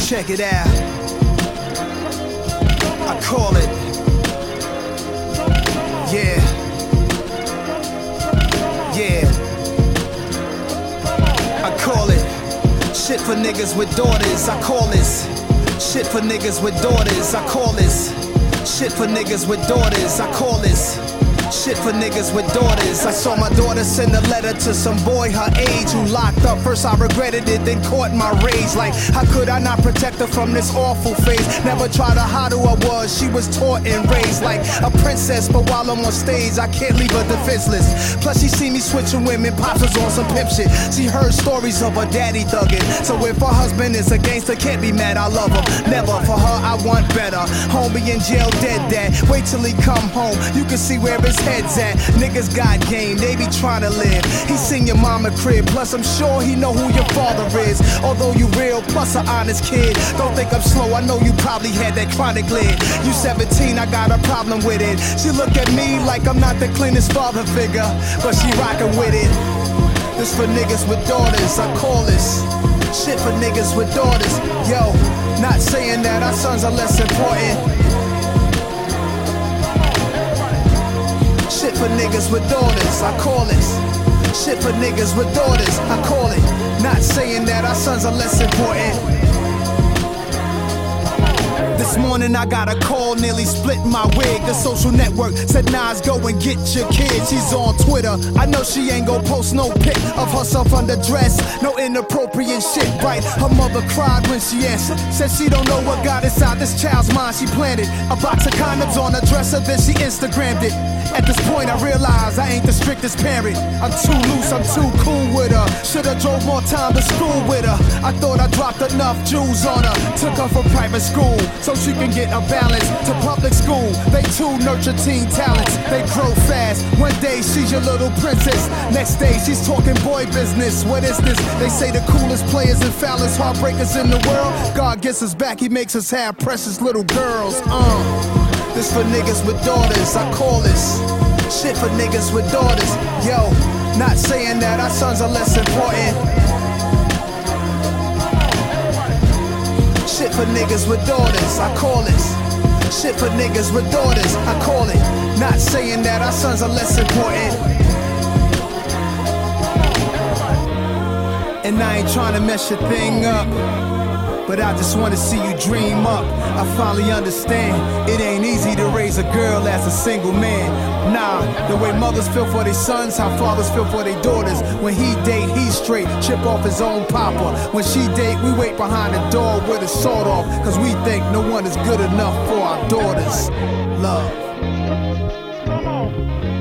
Check it out. I call it. Yeah. Yeah. I call it. Shit for niggas with daughters. I call this. Shit for niggas with daughters. I call this. Shit for niggas with daughters. I call this. Shit for niggas with daughters. I saw my daughter send a letter to some boy her age who locked up. First I regretted it, then caught my rage. Like, how could I not protect her from this awful phase? Never tried to hide who I was. She was taught and raised like a princess, but while I'm on stage, I can't leave her defenseless. Plus she see me switching women, pops was on some pimp shit. She heard stories of her daddy thugging. So if her husband is a gangster, can't be mad, I love him. Never, for her I want better. Homie in jail, dead dad. Wait till he come home, you can see where his head's at. Niggas got game, they be trying to live. He seen your mama crib, plus I'm sure he know who your father is. Although you real, plus an honest kid. Don't think I'm slow, I know you probably had that chronic lid. You 17, I got a problem with it. She look at me like I'm not the cleanest father figure, but she rockin' with it. This for niggas with daughters, I call this. Shit for niggas with daughters. Yo, not saying that our sons are less important. Shit for niggas with daughters, I call this. Shit for niggas with daughters, I call it. Not saying that our sons are less important. This morning I got a call, nearly split my wig. The social network said Nas, go and get your kid. She's on Twitter, I know she ain't gon' post no pic of herself underdressed. No inappropriate shit, right? Her mother cried when she answered. Said she don't know what got inside this child's mind. She planted a box of condoms on her dresser, then she Instagrammed it. At this point I realize I ain't the strictest parent. I'm too loose, I'm too cool with her. Should've drove more time to school with her. I thought I dropped enough jewels on her. Took her from private school so she can get a balance to public school. They too nurture teen talents. They grow fast. One day she's your little princess. Next day she's talking boy business. What is this? They say the coolest players and foulest heartbreakers in the world. God gets us back, he makes us have precious little girls. This for niggas with daughters, I call this. Shit for niggas with daughters. Yo, not saying that our sons are less important. Shit for niggas with daughters, I call this. Shit for niggas with daughters, I call it. Not saying that our sons are less important. And I ain't trying to mess your thing up, but I just wanna see you dream up. I finally understand, it ain't easy to raise a girl as a single man. Nah, the way mothers feel for their sons, how fathers feel for their daughters. When he date, he's straight, chip off his own papa. When she date, we wait behind the door with a sword off, cause we think no one is good enough for our daughters. Love.